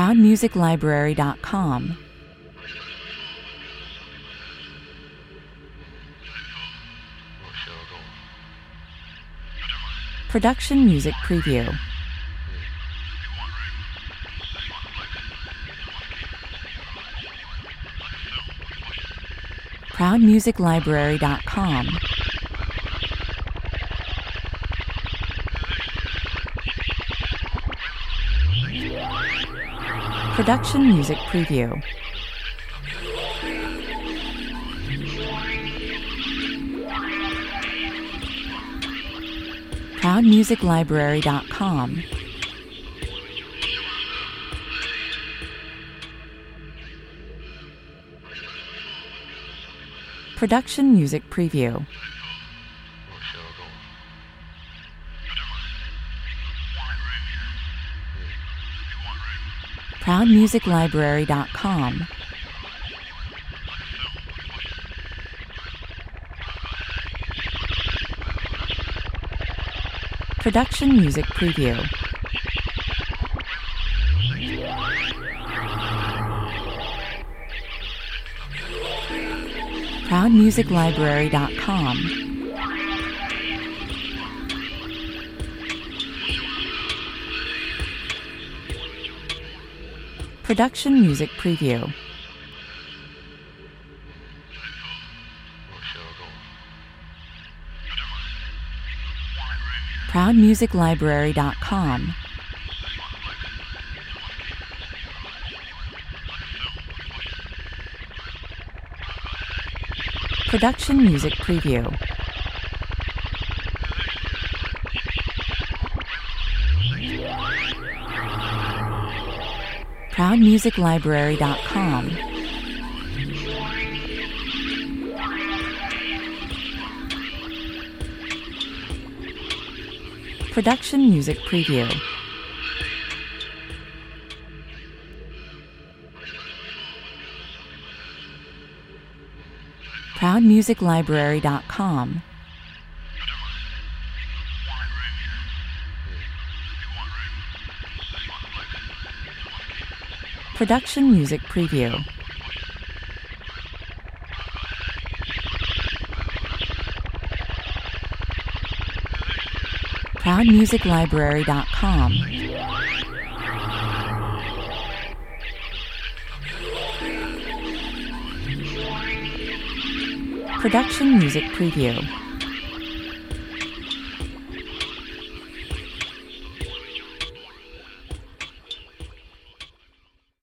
ProudMusicLibrary.com. Production Music Preview. ProudMusicLibrary.com. Production Music Preview. ProudMusicLibrary.com. Production Music Preview. ProudMusicLibrary.com. Production Music Preview. ProudMusicLibrary.com. Production Music Preview. ProudMusicLibrary.com. Production Music Preview. ProudMusicLibrary.com. Production Music Preview. ProudMusicLibrary.com. Production Music Preview. ProudMusicLibrary.com. Production Music Preview.